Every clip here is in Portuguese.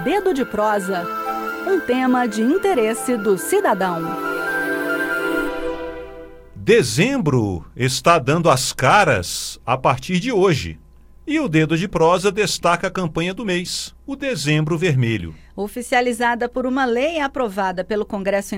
Dedo de Prosa, um tema de interesse do cidadão. Dezembro está dando as caras a partir de hoje. E o Dedo de Prosa destaca a campanha do mês, o Dezembro Vermelho. Oficializada por uma lei aprovada pelo Congresso em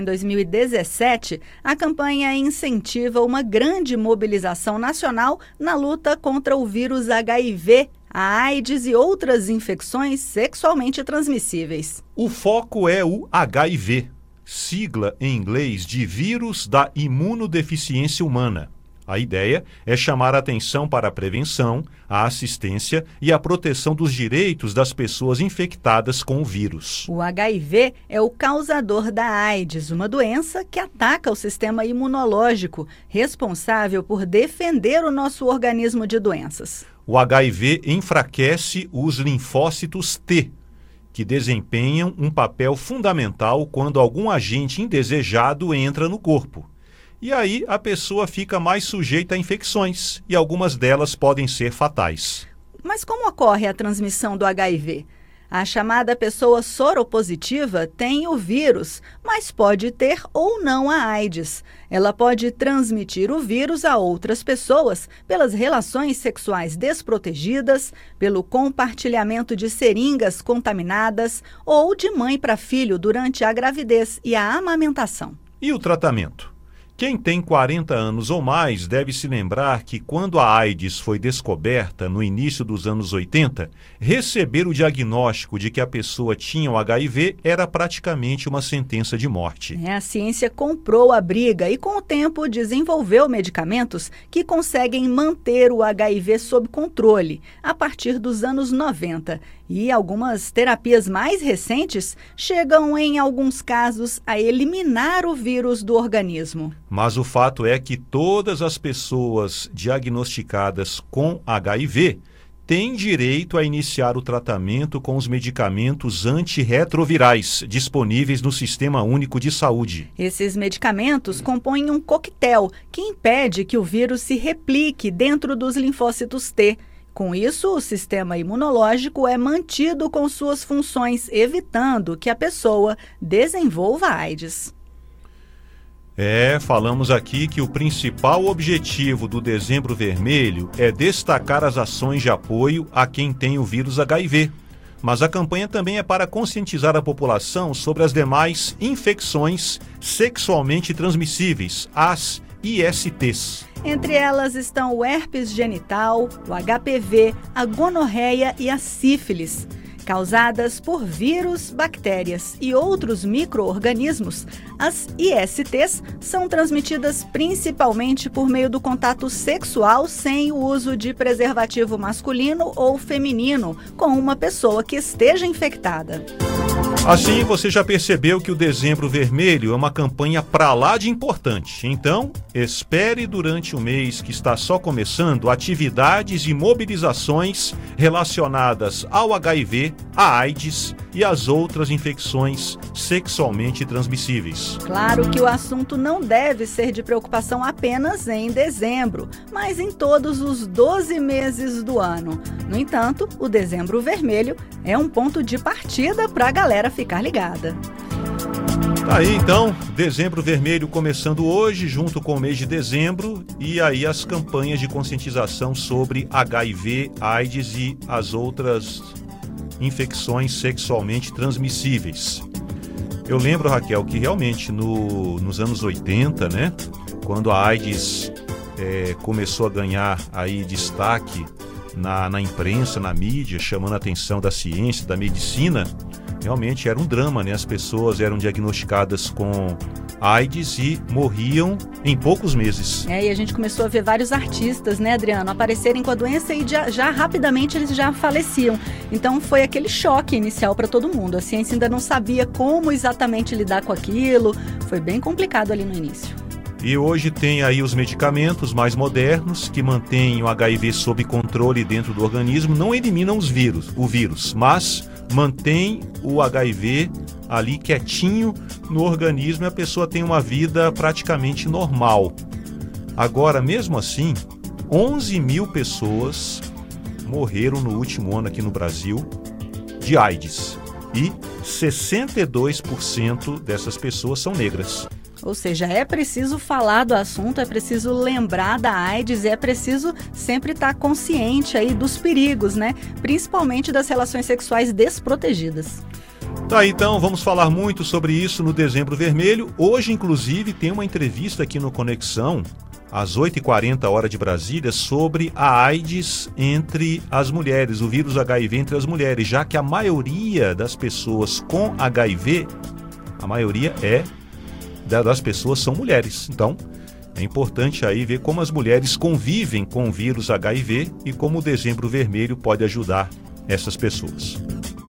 2017, a campanha incentiva uma grande mobilização nacional na luta contra o vírus HIV, a AIDS e outras infecções sexualmente transmissíveis. O foco é o HIV, sigla em inglês de Vírus da Imunodeficiência Humana. A ideia é chamar a atenção para a prevenção, a assistência e a proteção dos direitos das pessoas infectadas com o vírus. O HIV é o causador da AIDS, uma doença que ataca o sistema imunológico, responsável por defender o nosso organismo de doenças. O HIV enfraquece os linfócitos T, que desempenham um papel fundamental quando algum agente indesejado entra no corpo. E aí a pessoa fica mais sujeita a infecções e algumas delas podem ser fatais. Mas como ocorre a transmissão do HIV? A chamada pessoa soropositiva tem o vírus, mas pode ter ou não a AIDS. Ela pode transmitir o vírus a outras pessoas pelas relações sexuais desprotegidas, pelo compartilhamento de seringas contaminadas ou de mãe para filho durante a gravidez e a amamentação. E o tratamento? Quem tem 40 anos ou mais deve se lembrar que quando a AIDS foi descoberta no início dos anos 80, receber o diagnóstico de que a pessoa tinha o HIV era praticamente uma sentença de morte. A ciência comprou a briga e, com o tempo, desenvolveu medicamentos que conseguem manter o HIV sob controle a partir dos anos 90. E algumas terapias mais recentes chegam, em alguns casos, a eliminar o vírus do organismo. Mas o fato é que todas as pessoas diagnosticadas com HIV têm direito a iniciar o tratamento com os medicamentos antirretrovirais disponíveis no Sistema Único de Saúde. Esses medicamentos compõem um coquetel que impede que o vírus se replique dentro dos linfócitos T. Com isso, o sistema imunológico é mantido com suas funções, evitando que a pessoa desenvolva AIDS. Falamos aqui que o principal objetivo do Dezembro Vermelho é destacar as ações de apoio a quem tem o vírus HIV. Mas a campanha também é para conscientizar a população sobre as demais infecções sexualmente transmissíveis, as ISTs. Entre elas estão o herpes genital, o HPV, a gonorreia e a sífilis. Causadas por vírus, bactérias e outros micro-organismos, as ISTs são transmitidas principalmente por meio do contato sexual sem o uso de preservativo masculino ou feminino com uma pessoa que esteja infectada. Assim, você já percebeu que o Dezembro Vermelho é uma campanha pra lá de importante. Então, espere durante o mês que está só começando atividades e mobilizações relacionadas ao HIV, à AIDS e às outras infecções sexualmente transmissíveis. Claro que o assunto não deve ser de preocupação apenas em dezembro, mas em todos os 12 meses do ano. No entanto, o Dezembro Vermelho é um ponto de partida para a galera ficar ligada. Tá aí então, Dezembro Vermelho começando hoje, junto com o mês de dezembro, e aí as campanhas de conscientização sobre HIV, AIDS e as outras infecções sexualmente transmissíveis. Eu lembro, Raquel, que realmente nos anos 80, né, quando a AIDS começou a ganhar aí destaque na imprensa, na mídia, chamando a atenção da ciência, da medicina, realmente era um drama, né? As pessoas eram diagnosticadas com AIDS e morriam em poucos meses. E a gente começou a ver vários artistas, né, Adriano, aparecerem com a doença e já rapidamente eles já faleciam. Então foi aquele choque inicial para todo mundo. A ciência ainda não sabia como exatamente lidar com aquilo. Foi bem complicado ali no início. E hoje tem aí os medicamentos mais modernos que mantêm o HIV sob controle dentro do organismo, não eliminam o vírus, mas mantém o HIV ali quietinho no organismo e a pessoa tem uma vida praticamente normal. Agora, mesmo assim, 11 mil pessoas morreram no último ano aqui no Brasil de AIDS. e 62% dessas pessoas são negras. Ou seja, é preciso falar do assunto, é preciso lembrar da AIDS e é preciso sempre estar consciente aí dos perigos, né? Principalmente das relações sexuais desprotegidas. Tá, então vamos falar muito sobre isso no Dezembro Vermelho. Hoje, inclusive, tem uma entrevista aqui no Conexão, às 8h40 hora de Brasília, sobre a AIDS entre as mulheres, o vírus HIV entre as mulheres, já que a maioria das pessoas com HIV, a maioria das pessoas são mulheres. Então, é importante aí ver como as mulheres convivem com o vírus HIV e como o Dezembro Vermelho pode ajudar essas pessoas.